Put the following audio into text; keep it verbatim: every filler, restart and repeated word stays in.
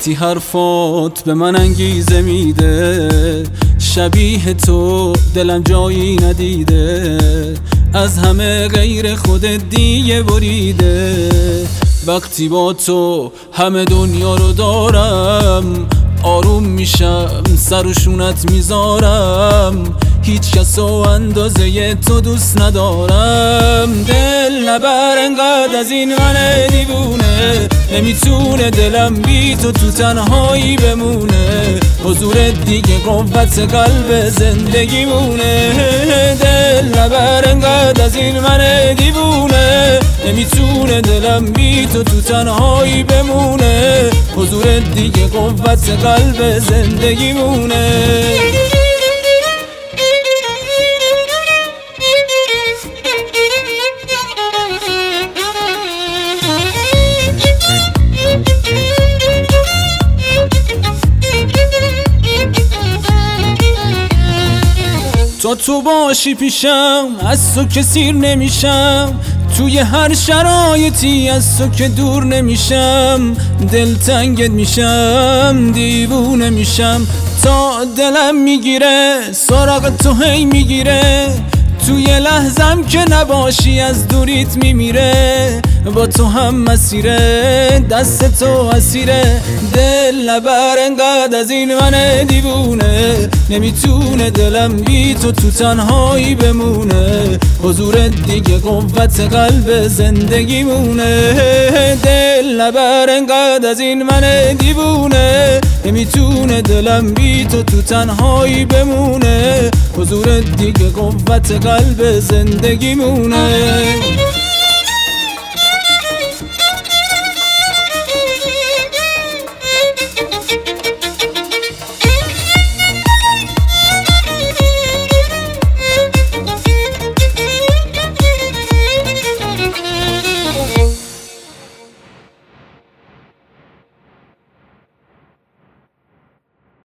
وقتی حرفات به من انگیزه میده، شبیه تو دلم جایی ندیده، از همه غیر خودت دیگه بریده. وقتی با تو همه دنیا رو دارم، آروم میشم سر و شونت میذارم، هیچ کس و اندازه تو دوست ندارم. دل نبر انقدر از این من دیوونه، نمیتونه دلم بی تو تو تنهایی بمونه، حضورت دیگه قوت قلب زندگی مونه. دل نبر انقدر از این من دیوونه، نمیتونه دلم بی تو تو تنهایی بمونه، حضورت دیگه قوت قلب زندگی مونه. تا تو باشی پیشم از تو که سیر نمیشم، توی هر شرایطی از تو که دور نمیشم، دلتنگت میشم دیوونه میشم، تا دلم میگیره سراغ تو هی میگیره، توی لحظم که نباشی از دوریت میمیره، با تو هم مسیره دست تو اسیره. دل نبر انقدر از این من دیوونه، نمیتونه دلم بی تو تو تنهایی بمونه، حضورت دیگه قوت قلب زندگی مونه. دل نبر انقدر از این من دیوونه، نمیتونه دلم بی تو تو تنهایی بمونه، حضورت دیگه قوت قلب زندگی مونه.